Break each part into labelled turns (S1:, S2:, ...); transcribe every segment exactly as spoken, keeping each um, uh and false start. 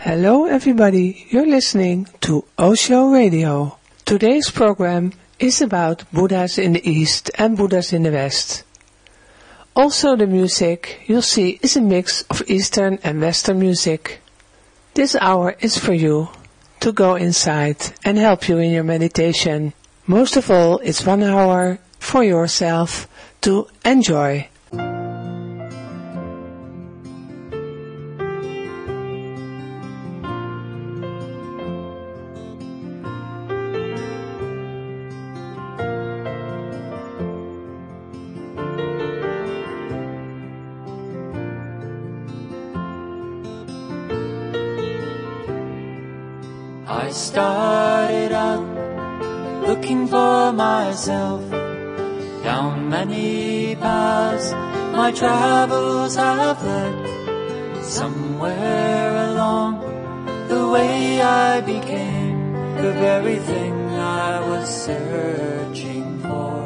S1: Hello everybody, you're listening to Osho Radio. Today's program is about Buddhas in the East and Buddhas in the West. Also the music you'll see is a mix of Eastern and Western music. This hour is for you to go inside and help you in your meditation. Most of all, it's one hour for yourself to enjoy.
S2: I started out looking for myself. Down many paths my travels have led. Somewhere along the way I became the very thing I was searching for.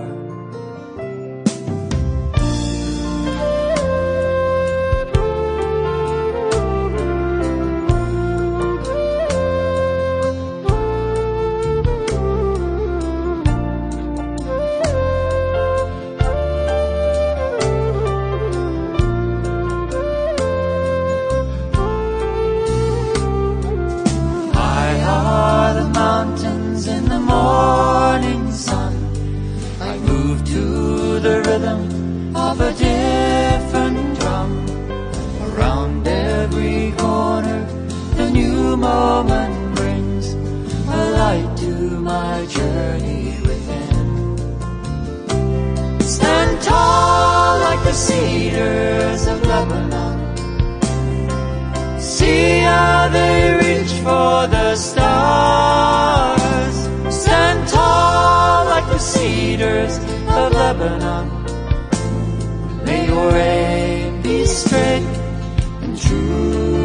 S2: Morning sun, I move to the rhythm of a different drum. Around every corner, the new moment brings a light to my journey within. Stand tall like the cedars of Lebanon. See how they reach for the stars. Stand tall like the cedars of Lebanon. May your aim be straight and true.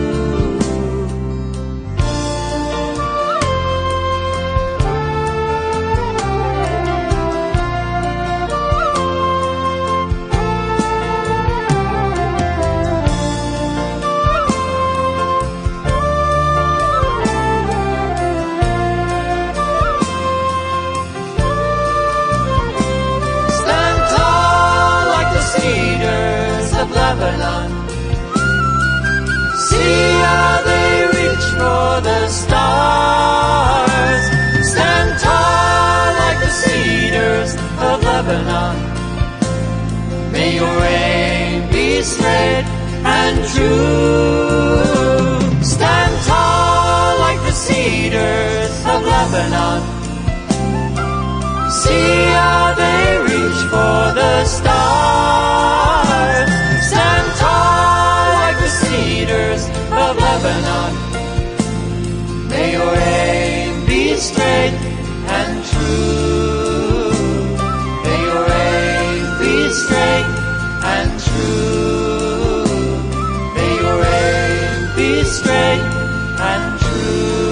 S2: Lebanon. See how they reach for the stars. Stand tall like the cedars of Lebanon. May your aim be straight and true. Stand tall like the cedars of Lebanon. See how they reach for the stars. Stand tall like the cedars of Lebanon. May your aim be straight and true. May your aim be straight and true. May your aim be straight and true.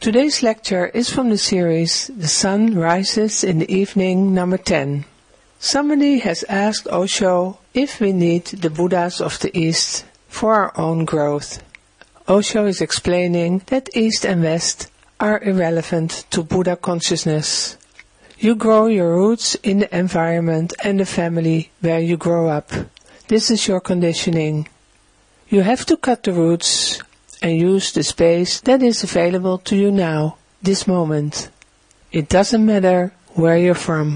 S1: Today's lecture is from the series The Sun Rises in the Evening, number ten. Somebody has asked Osho if we need the Buddhas of the East for our own growth. Osho is explaining that East and West are irrelevant to Buddha consciousness. You grow your roots in the environment and the family where you grow up. This is your conditioning. You have to cut the roots and use the space that is available to you now, this moment. It doesn't matter where you're from.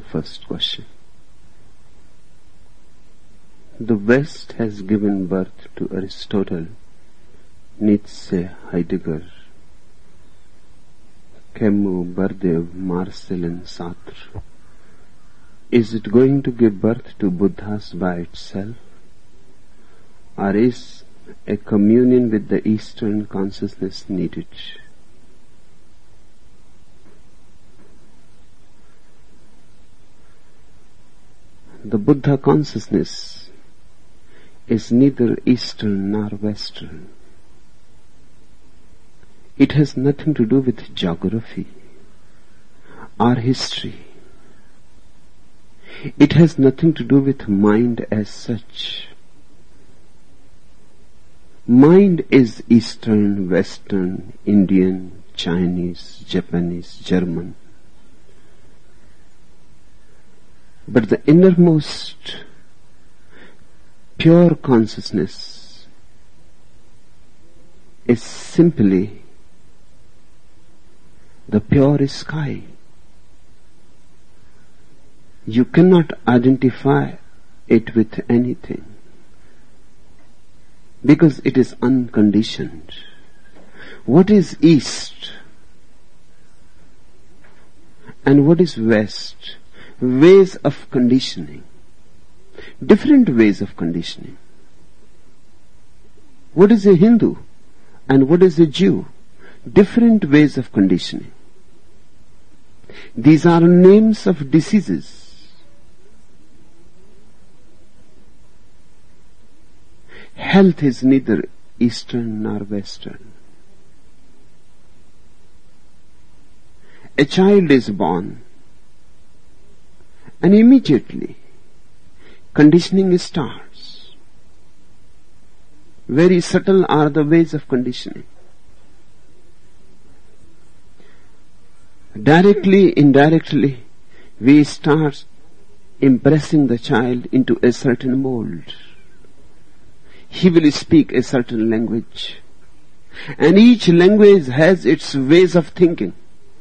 S3: first question. The West has given birth to Aristotle, Nietzsche, Heidegger, Camus, Bardiev, Marcel and Sartre. Is it going to give birth to Buddhas by itself? Or is a communion with the Eastern consciousness needed? The Buddha consciousness is neither Eastern nor Western. It has nothing to do with geography or history. It has nothing to do with mind as such. Mind is Eastern, Western, Indian, Chinese, Japanese, German. But the innermost pure consciousness is simply the pure sky. You cannot identify it with anything because it is unconditioned. What is East and what is West? Ways of conditioning. Different ways of conditioning. What is a Hindu and what is a Jew? Different ways of conditioning. These are names of diseases. Health is neither Eastern nor Western. A child is born and immediately conditioning starts. Very subtle are the ways of conditioning. Directly, indirectly, we start impressing the child into a certain mold. He will speak a certain language, and each language has its ways of thinking.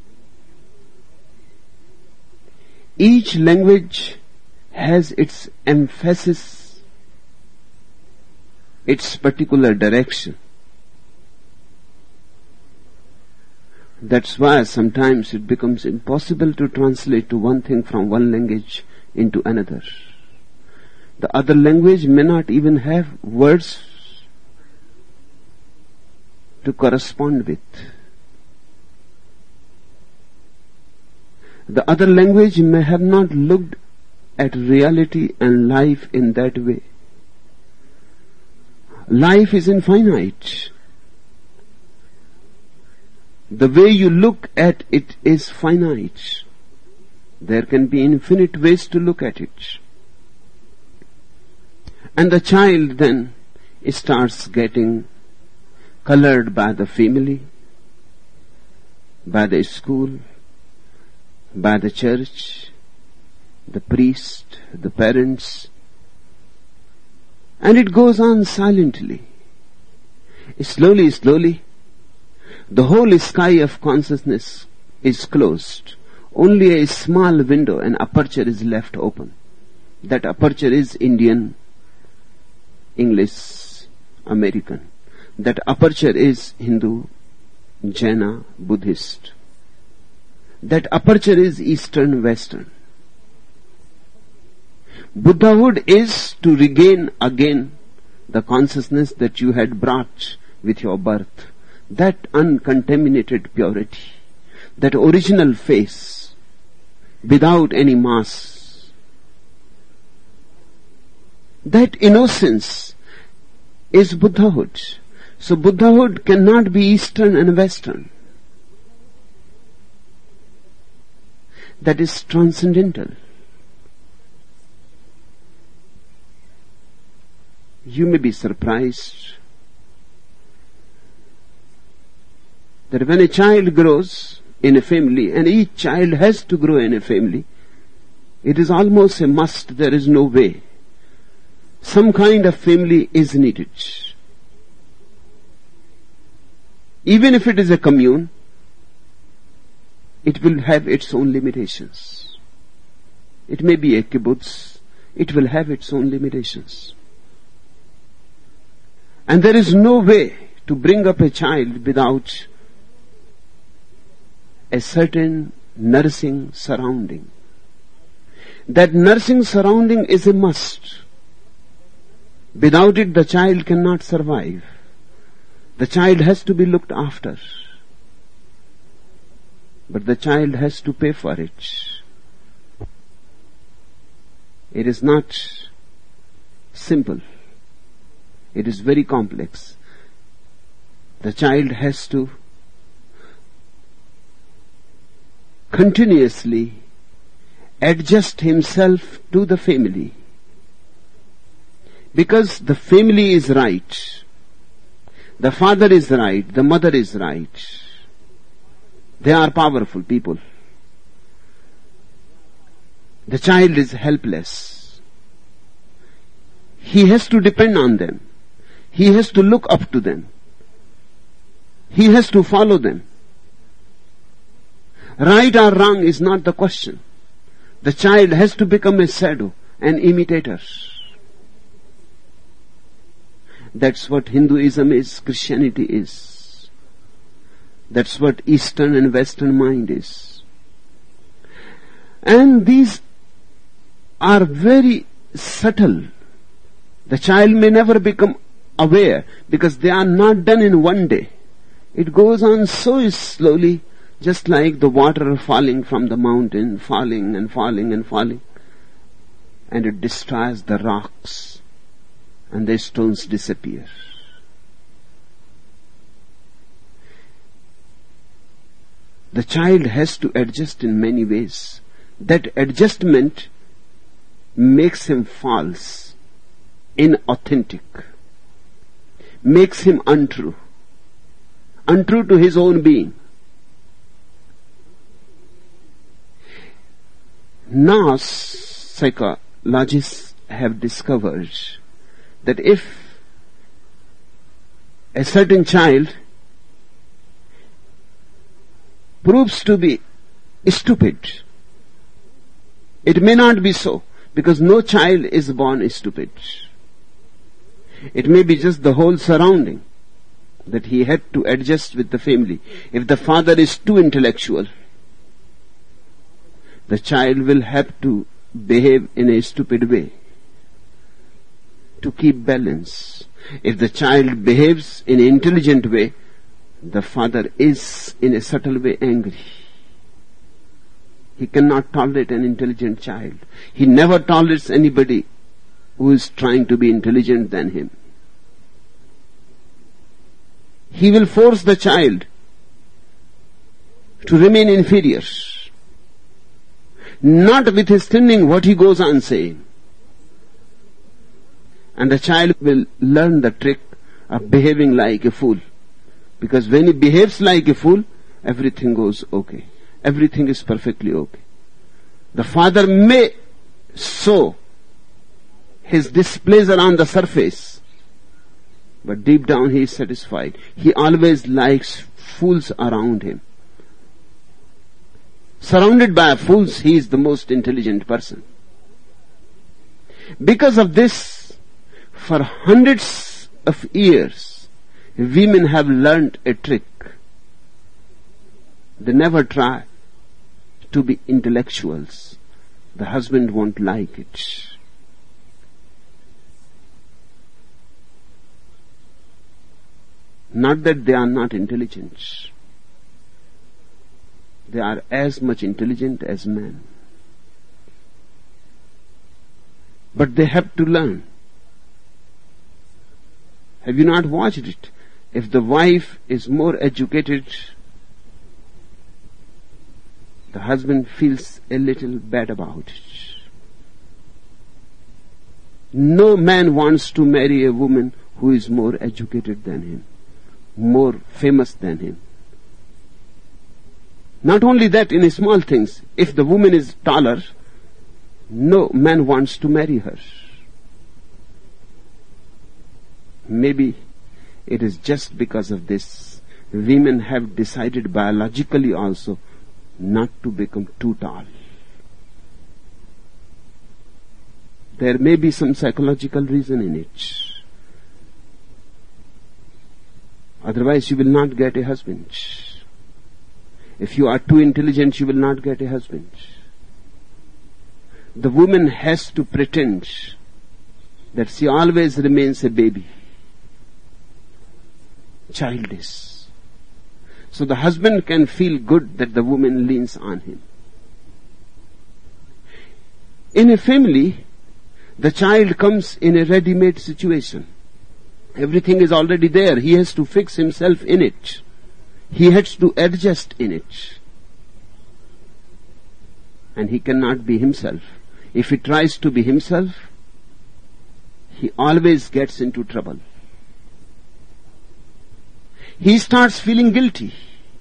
S3: Each language has its emphasis, its particular direction. That's why sometimes it becomes impossible to translate to one thing from one language into another. The other language may not even have words to correspond with. The other language may have not looked at reality and life in that way. Life is infinite. The way you look at it is finite. There can be infinite ways to look at it. And the child then starts getting colored by the family, by the school, by the church, the priest, the parents, and it goes on silently. Slowly, slowly, the whole sky of consciousness is closed. Only a small window, an aperture is left open. That aperture is Indian, English, American. That aperture is Hindu, Jaina, Buddhist. That aperture is Eastern, Western. Buddhahood is to regain again the consciousness that you had brought with your birth. That uncontaminated purity, that original face, without any mass. That innocence is Buddhahood. So Buddhahood cannot be Eastern and Western. That is transcendental. You may be surprised that when a child grows in a family, and each child has to grow in a family, it is almost a must, there is no way. Some kind of family is needed. Even if it is a commune, it will have its own limitations. it may be a kibbutz, it will have its own limitations. And there is no way to bring up a child without a certain nursing surrounding. That nursing surrounding is a must. Without it, the child cannot survive. The child has to be looked after. But the child has to pay for it. It is not simple. It is very complex. The child has to continuously adjust himself to the family. Because the family is right. The father is right. The mother is right. They are powerful people. The child is helpless. He has to depend on them. He has to look up to them. He has to follow them. Right or wrong is not the question. The child has to become a shadow, an imitator. That's what Hinduism is, Christianity is. That's what Eastern and Western mind is. And these are very subtle. The child may never become aware because they are not done in one day. It goes on so slowly, just like the water falling from the mountain, falling and falling and falling. And it destroys the rocks and the stones disappear. The child has to adjust in many ways. That adjustment makes him false, inauthentic, makes him untrue, untrue to his own being. Now, psychologists have discovered that if a certain child proves to be stupid, it may not be so, because no child is born stupid. It may be just the whole surrounding that he had to adjust with the family. If the father is too intellectual, the child will have to behave in a stupid way to keep balance. If the child behaves in an intelligent way, the father is in a subtle way angry. He cannot tolerate an intelligent child. He never tolerates anybody who is trying to be intelligent than him. He will force the child to remain inferior, notwithstanding what he goes on saying. And the child will learn the trick of behaving like a fool. Because when he behaves like a fool, everything goes okay. Everything is perfectly okay. The father may show his displeasure on the surface, but deep down he is satisfied. He always likes fools around him. Surrounded by fools, he is the most intelligent person. Because of this, for hundreds of years, women have learnt a trick. They never try to be intellectuals. The husband won't like it. Not that they are not intelligent. They are as much intelligent as men. But they have to learn. Have you not watched it? If the wife is more educated, the husband feels a little bad about it. No man wants to marry a woman who is more educated than him, more famous than him. Not only that, in small things, if the woman is taller, no man wants to marry her. Maybe it is just because of this, women have decided biologically also not to become too tall. There may be some psychological reason in it. Otherwise you will not get a husband. If you are too intelligent, you will not get a husband. The woman has to pretend that she always remains a baby, childish. So the husband can feel good that the woman leans on him. In a family, the child comes in a ready-made situation. Everything is already there. He has to fix himself in it. He has to adjust in it. And he cannot be himself. If he tries to be himself, he always gets into trouble. He starts feeling guilty.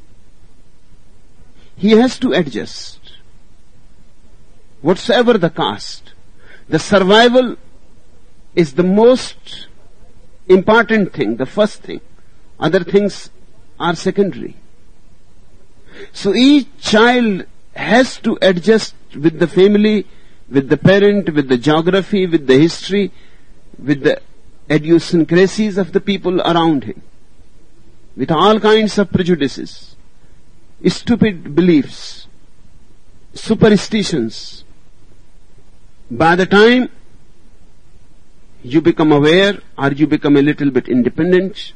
S3: He has to adjust. Whatsoever the cost, the survival is the most important thing, the first thing. Other things are secondary. So each child has to adjust with the family, with the parent, with the geography, with the history, with the idiosyncrasies of the people around him, with all kinds of prejudices, stupid beliefs, superstitions. By the time you become aware or you become a little bit independent,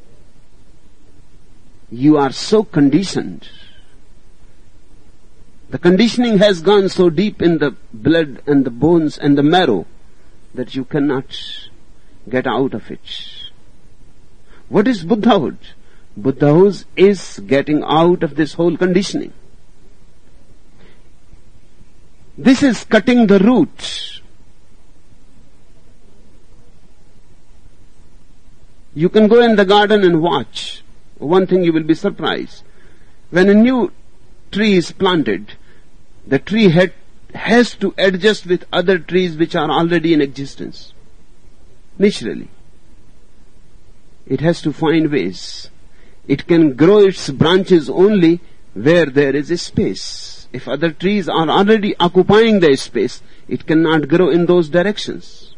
S3: you are so conditioned. The conditioning has gone so deep in the blood and the bones and the marrow that you cannot get out of it. What is Buddhahood? Buddhahood is getting out of this whole conditioning. This is cutting the root. You can go in the garden and watch. One thing you will be surprised. When a new tree is planted, the tree had, has to adjust with other trees which are already in existence. Naturally. It has to find ways. It can grow its branches only where there is a space. If other trees are already occupying the space, it cannot grow in those directions.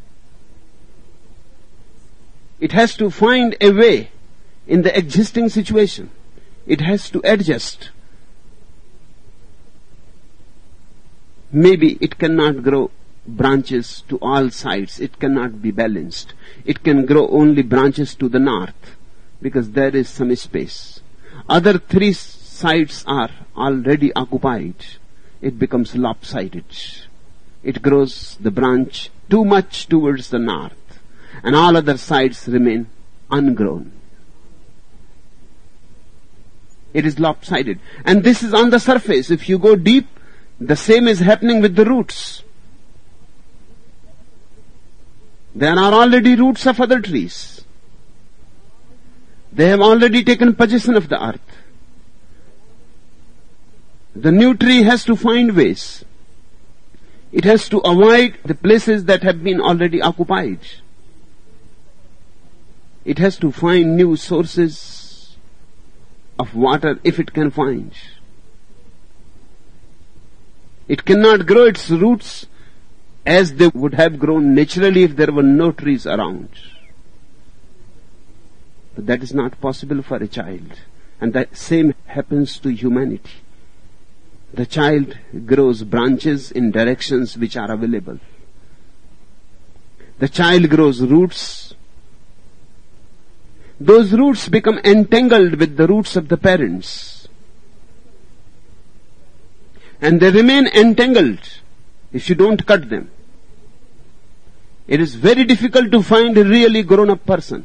S3: It has to find a way in the existing situation. It has to adjust. Maybe it cannot grow branches to all sides. It cannot be balanced. It can grow only branches to the north because there is some space. Other three sides are already occupied. It becomes lopsided. It grows the branch too much towards the north, and all other sides remain ungrown. It is lopsided. And this is on the surface. If you go deep, the same is happening with the roots. There are already roots of other trees. They have already taken possession of the earth. The new tree has to find ways. It has to avoid the places that have been already occupied. It has to find new sources of water if it can find. It cannot grow its roots as they would have grown naturally if there were no trees around. But that is not possible for a child. And the same happens to humanity. The child grows branches in directions which are available. The child grows roots. Those roots become entangled with the roots of the parents. And they remain entangled if you don't cut them. It is very difficult to find a really grown-up person.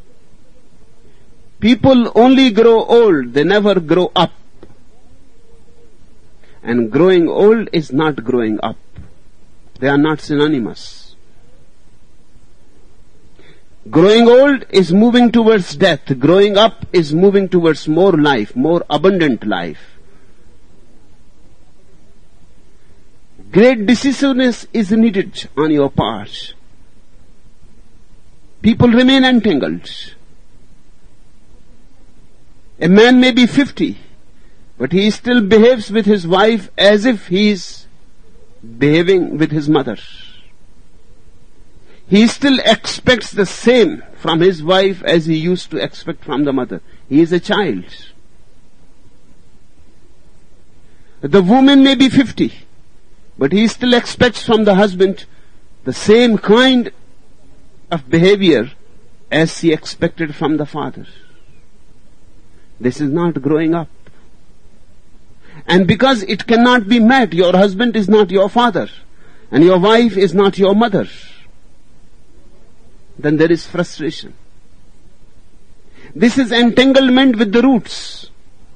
S3: People only grow old, they never grow up. And growing old is not growing up. They are not synonymous. Growing old is moving towards death. Growing up is moving towards more life, more abundant life. Great decisiveness is needed on your part. People remain entangled. A man may be fifty, but he still behaves with his wife as if he is behaving with his mother. he still expects the same from his wife as he used to expect from the mother. He is a child. The woman may be fifty, but he still expects from the husband the same kind of behavior as he expected from the father. This is not growing up. And because it cannot be met, your husband is not your father, and your wife is not your mother, then there is frustration. This is entanglement with the roots.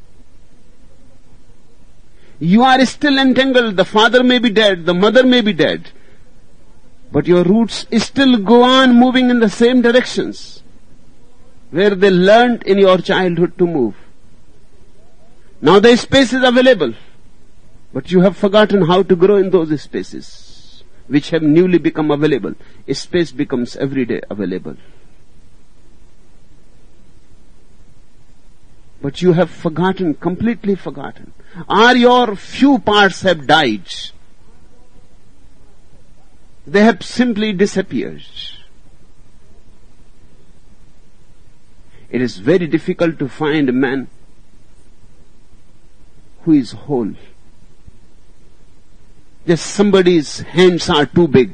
S3: You are still entangled. The father may be dead, the mother may be dead, but your roots still go on moving in the same directions where they learned in your childhood to move. Now the space is available, but you have forgotten how to grow in those spaces which have newly become available. A space becomes every day available. But you have forgotten, completely forgotten. Or your few parts have died. They have simply disappeared. It is very difficult to find a man who is whole. Just somebody's hands are too big,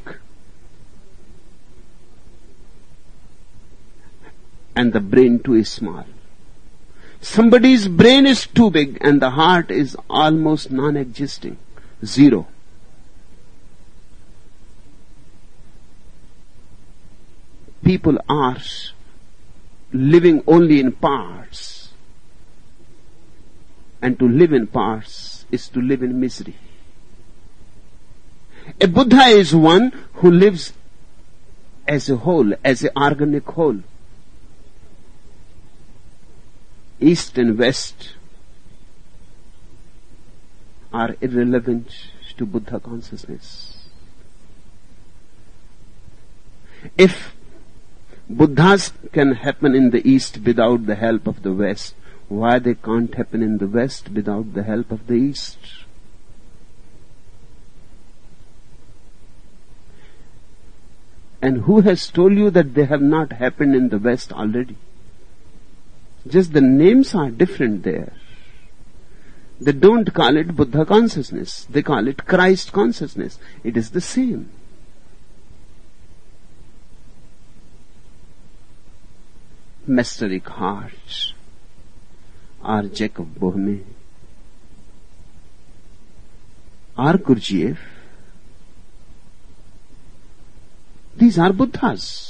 S3: and the brain too small. Somebody's brain is too big and the heart is almost non-existing, zero. People are living only in parts, and to live in parts is to live in misery. A Buddha is one who lives as a whole, as an organic whole. East and West are irrelevant to Buddha consciousness. If Buddhas can happen in the East without the help of the West, why they can't happen in the West without the help of the East? And who has told you that they have not happened in the West already? Just the names are different there. They don't call it Buddha consciousness. They call it Christ consciousness. It is the same. Master Eckhart or Jacob Boehme or Gurdjieff, these are Buddhas.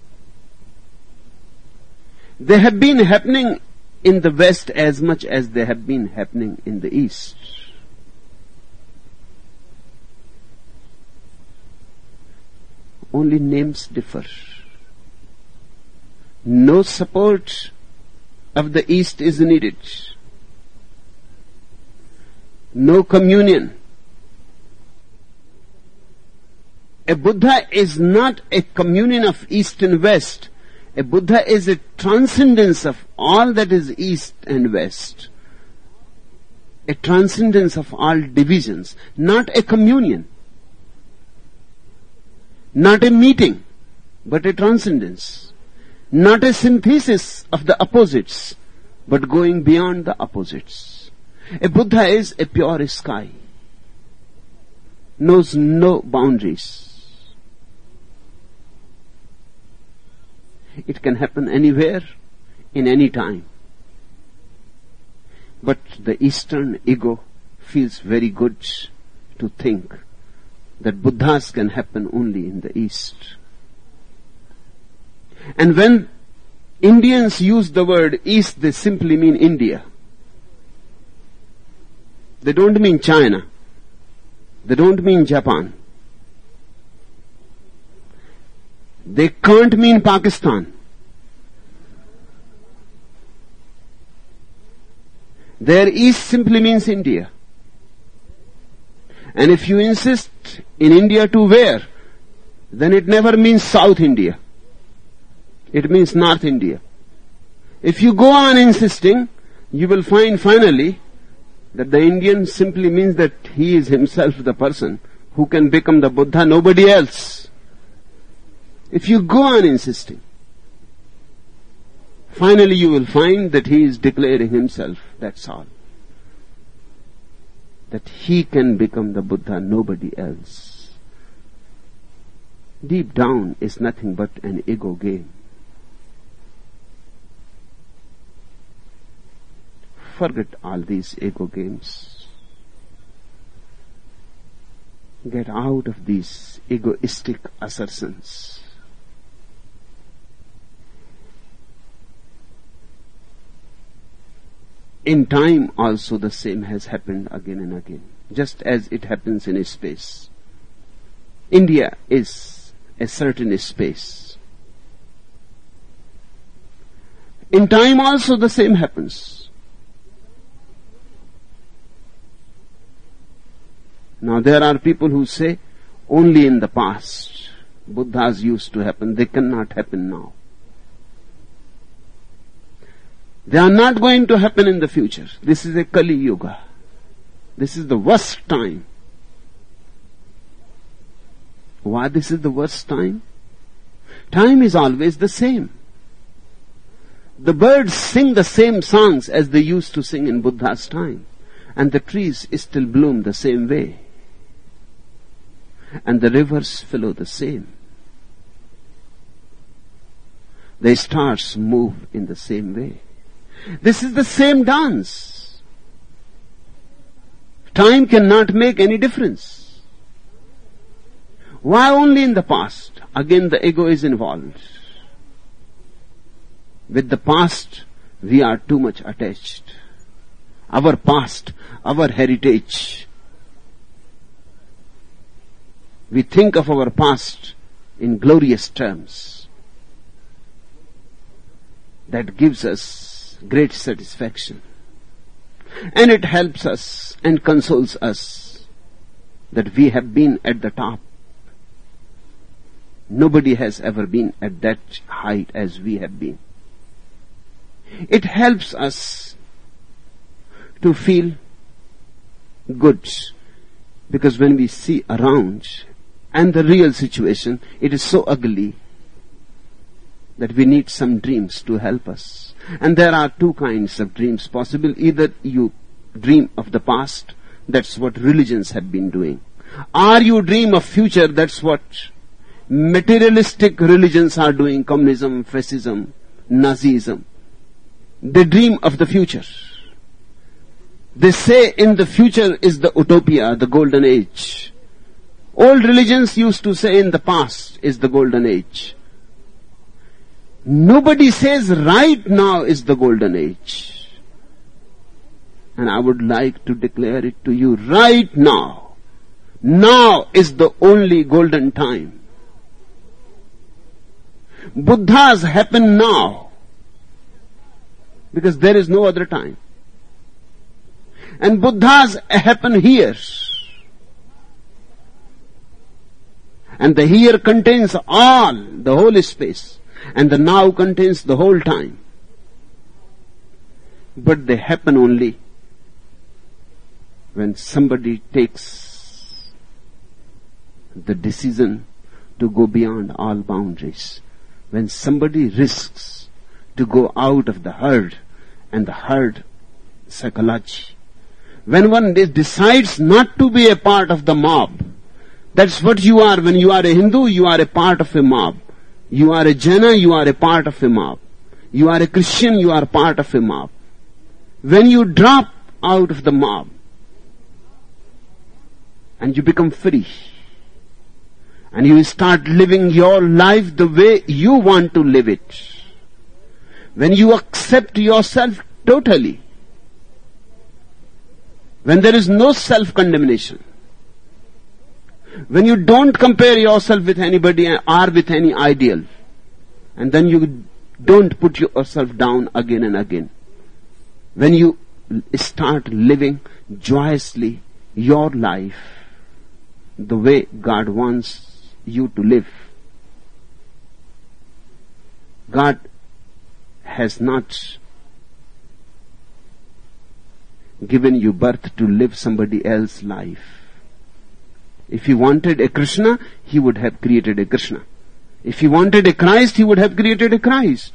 S3: They have been happening in the West as much as they have been happening in the East. Only names differ. No support of the East is needed. No communion. A Buddha is not a communion of East and West. A Buddha is a transcendence of all that is East and West. A transcendence of all divisions, not a communion. Not a meeting, but a transcendence. Not a synthesis of the opposites, but going beyond the opposites. A Buddha is a pure sky, knows no boundaries. It can happen anywhere, in any time. But the Eastern ego feels very good to think that Buddhas can happen only in the East. And when Indians use the word East, they simply mean India. They don't mean China. They don't mean Japan. They can't mean Pakistan. Their East simply means India. And if you insist in India to where, then it never means South India. It means North India. If you go on insisting, you will find finally that the Indian simply means that he is himself the person who can become the Buddha, nobody else. If you go on insisting, finally you will find that he is declaring himself, that's all. That he can become the Buddha, nobody else. Deep down is nothing but an ego game. Forget all these ego games. Get out of these egoistic assertions. In time also the same has happened again and again, just as it happens in space. India is a certain space. In time also the same happens. Now there are people who say only in the past Buddhas used to happen, they cannot happen now. They are not going to happen in the future. This is a Kali Yuga. This is the worst time. Why this is the worst time? Time is always the same. The birds sing the same songs as they used to sing in Buddha's time. And the trees still bloom the same way. And the rivers flow the same. The stars move in the same way. This is the same dance. Time cannot make any difference. Why only in the past? Again the ego is involved. With the past, we are too much attached. Our past, our heritage. We think of our past in glorious terms. That gives us great satisfaction. And it helps us and consoles us that we have been at the top. Nobody has ever been at that height as we have been. It helps us to feel good, because when we see around and the real situation, it is so ugly that we need some dreams to help us. And there are two kinds of dreams possible. Either you dream of the past, that's what religions have been doing. Or you dream of future, that's what materialistic religions are doing, communism, fascism, Nazism. They dream of the future. They say in the future is the utopia, the golden age. Old religions used to say in the past is the golden age. Nobody says right now is the golden age. And I would like to declare it to you right now. Now is the only golden time. Buddhas happen now, because there is no other time. And Buddhas happen here. And the here contains all, the whole space. And the now contains the whole time. But they happen only when somebody takes the decision to go beyond all boundaries. When somebody risks to go out of the herd and the herd psychology. When one decides not to be a part of the mob. That's what you are. When you are a Hindu, you are a part of a mob. You are a Jaina, you are a part of a mob. You are a Christian, you are part of a mob. When you drop out of the mob and you become free and you start living your life the way you want to live it, when you accept yourself totally, when there is no self-condemnation, when you don't compare yourself with anybody or with any ideal, and then you don't put yourself down again and again, when you start living joyously your life the way God wants you to live, God has not given you birth to live somebody else's life. If he wanted a Krishna, he would have created a Krishna. If he wanted a Christ, he would have created a Christ.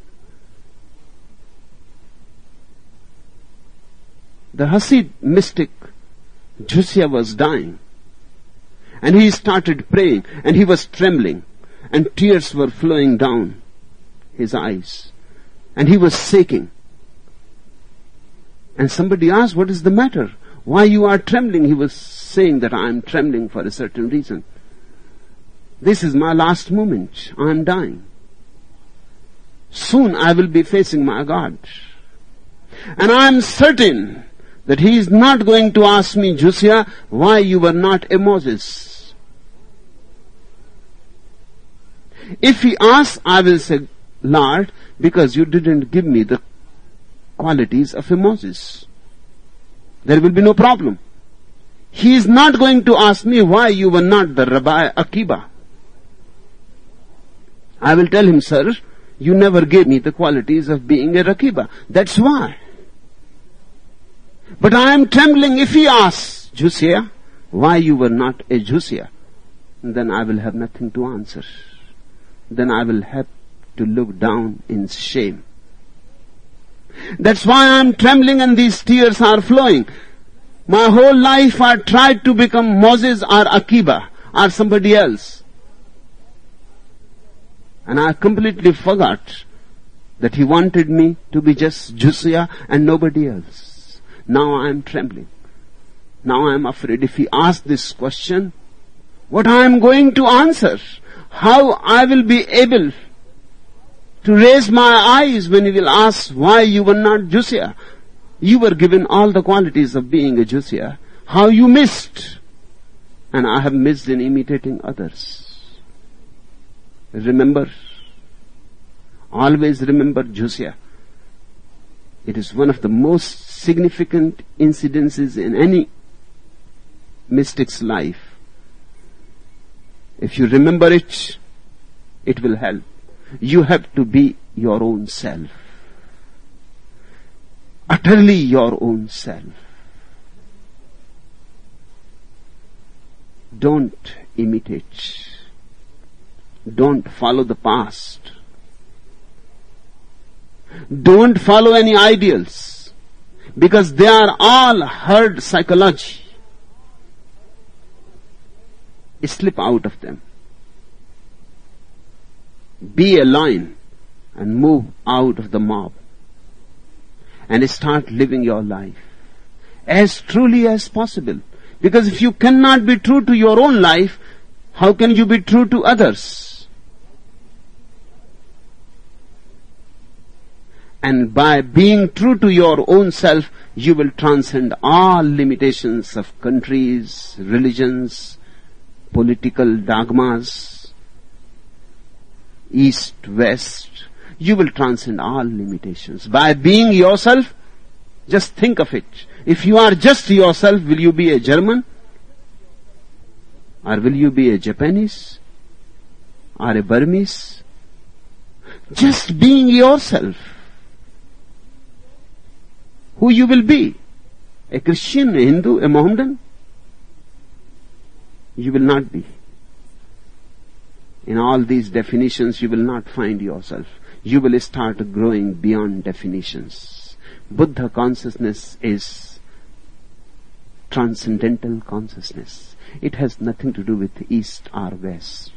S3: The Hasid mystic Josiah was dying, and he started praying, and he was trembling, and tears were flowing down his eyes, and he was shaking. And somebody asked, what is the matter? Why you are trembling? He was saying that I am trembling for a certain reason. This is my last moment. I am dying. Soon I will be facing my God. And I am certain that he is not going to ask me, Josiah, why you were not a Moses. If he asks, I will say, Lord, because you didn't give me the qualities of a Moses. There will be no problem. He is not going to ask me why you were not the Rabbi Akiba. I will tell him, sir, you never gave me the qualities of being a Rakiba. That's why. But I am trembling if he asks, Josiah, why you were not a Josiah? Then I will have nothing to answer. Then I will have to look down in shame. That's why I am trembling and these tears are flowing. My whole life I tried to become Moses or Akiba or somebody else. And I completely forgot that he wanted me to be just Josiah and nobody else. Now I am trembling. Now I am afraid if he asks this question, what I am going to answer, how I will be able to raise my eyes when he will ask why you were not Josiah. You were given all the qualities of being a Josiah. How you missed. And I have missed in imitating others. Remember, always remember Josiah. It is one of the most significant incidences in any mystic's life. If you remember it, it will help. You have to be your own self. Utterly your own self. Don't imitate. Don't follow the past. Don't follow any ideals, because they are all herd psychology. Slip out of them. Be a lion and move out of the mob and start living your life as truly as possible. Because if you cannot be true to your own life, how can you be true to others? And by being true to your own self, you will transcend all limitations of countries, religions, political dogmas, east, west. You will transcend all limitations. By being yourself, just think of it. If you are just yourself, will you be a German? Or will you be a Japanese? Or a Burmese? Just being yourself. Who you will be? A Christian, a Hindu, a Mohammedan? You will not be. In all these definitions, you will not find yourself. You will start growing beyond definitions. Buddha consciousness is transcendental consciousness. It has nothing to do with East or West.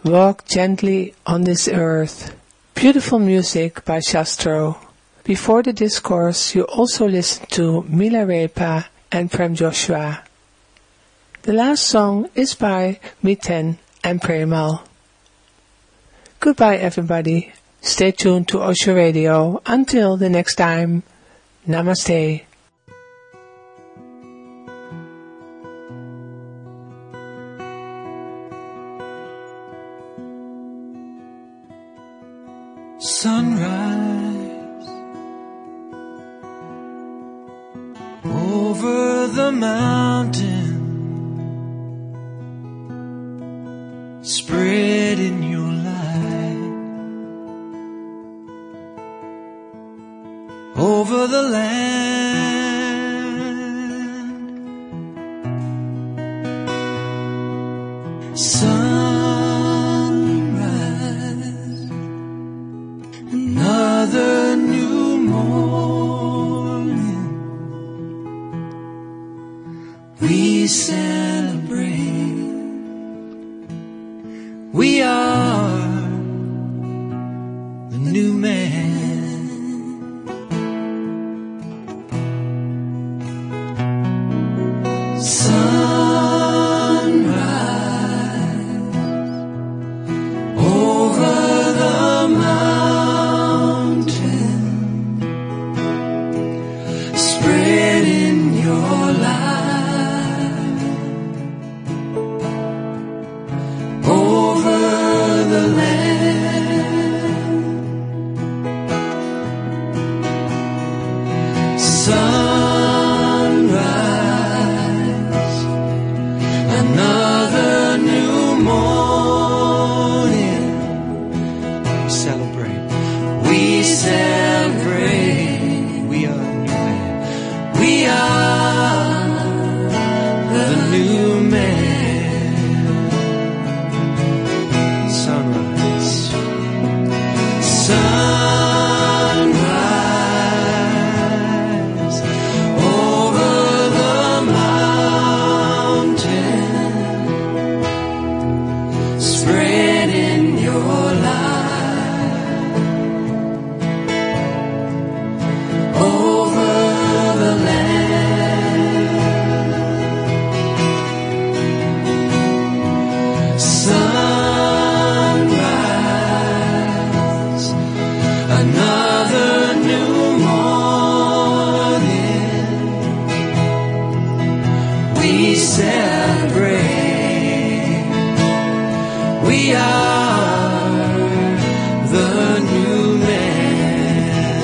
S1: Walk Gently on This Earth. Beautiful music by Shastro. Before the discourse, you also listened to Milarepa and Prem Joshua. The last song is by Miten and Premal. Goodbye everybody. Stay tuned to Osho Radio. Until the next time. Namaste.
S2: Sunrise over the mountain, spreading your light over the land. Sunrise, another new morning, we celebrate. We are the new man. Sunrise over the mountain, spreading your light over the land. Sunrise, another new morning. We celebrate, we celebrate. We are the new man. We are the new man. Sunrise, sunrise over the mountain, spreading your light over the land. Sunrise, another new morning, we celebrate. We are the new man.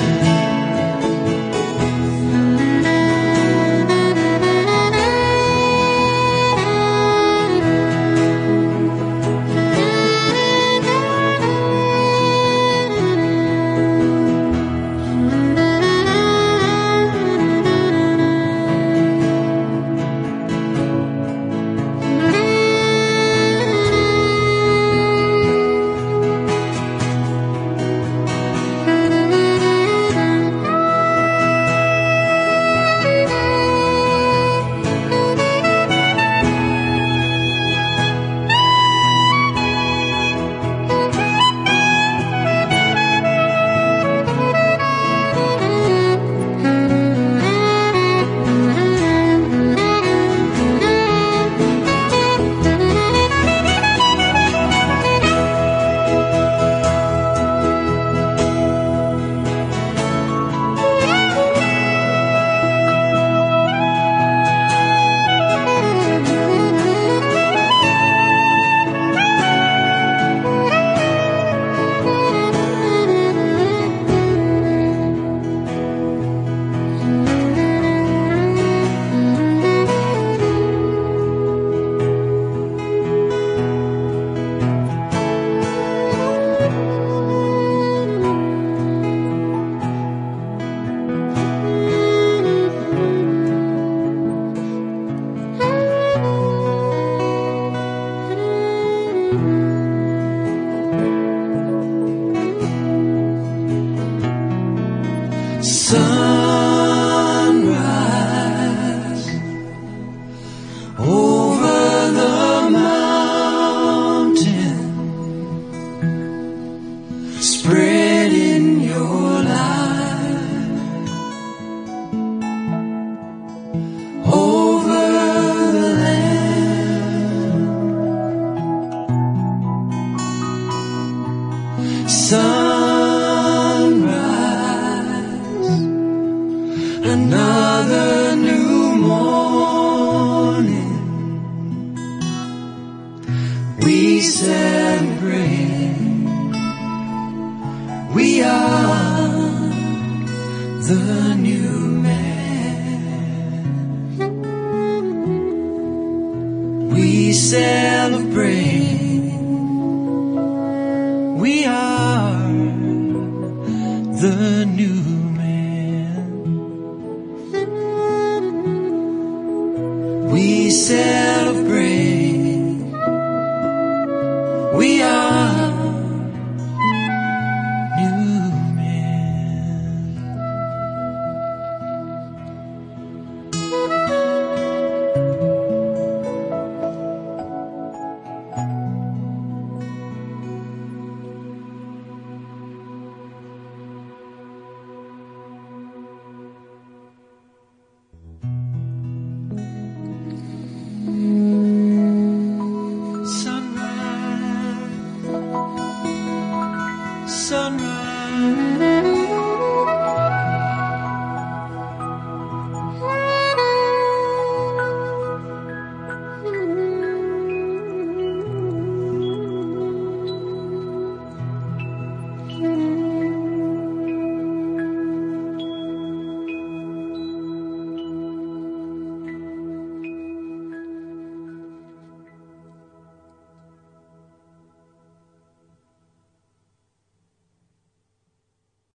S2: Sunrise over the mountain, spread in your light over the land. Sunrise, another new morning. We celebrate. We are the new man. We celebrate. We are the new man. We celebrate. We are sunrise.